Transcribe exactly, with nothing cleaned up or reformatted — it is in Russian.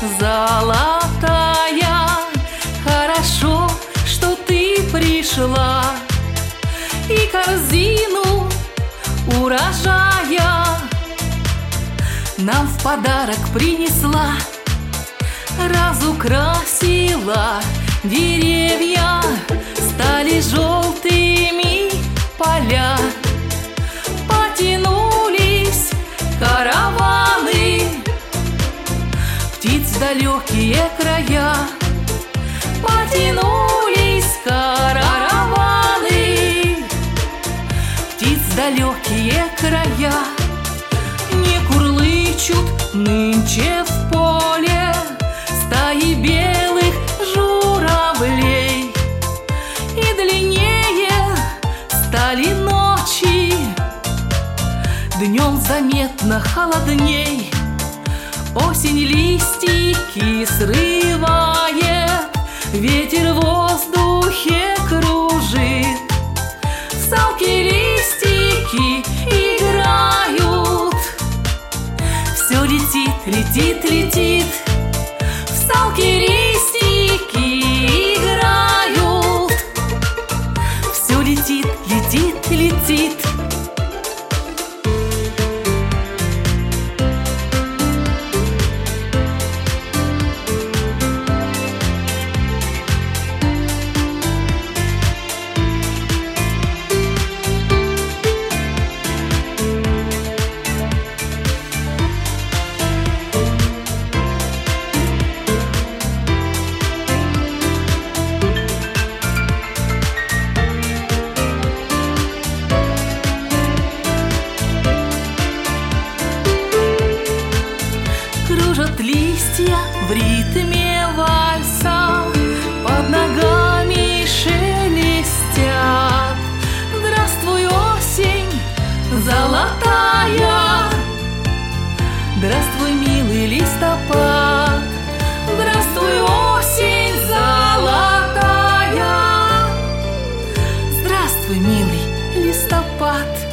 золотая, хорошо, что ты пришла, и корзину урожая нам в подарок принесла. Разукрасила деревья, стали желтыми поля, потянулись караваны птиц в далекие края. Потянулись караваны птиц в далекие края. Не курлычут нынче в поле стаи белых журавлей, и длиннее стали ночи, днем заметно холодней. Осень листики срывает, ветер в воздухе кружит, салки листики играют. Все летит, летит, летит, салки листики играют. Все летит, летит, летит. Кружат листья в ритме вальса, под ногами шелестят. Здравствуй, осень золотая, здравствуй, милый листопад. Здравствуй, осень золотая, здравствуй, милый листопад.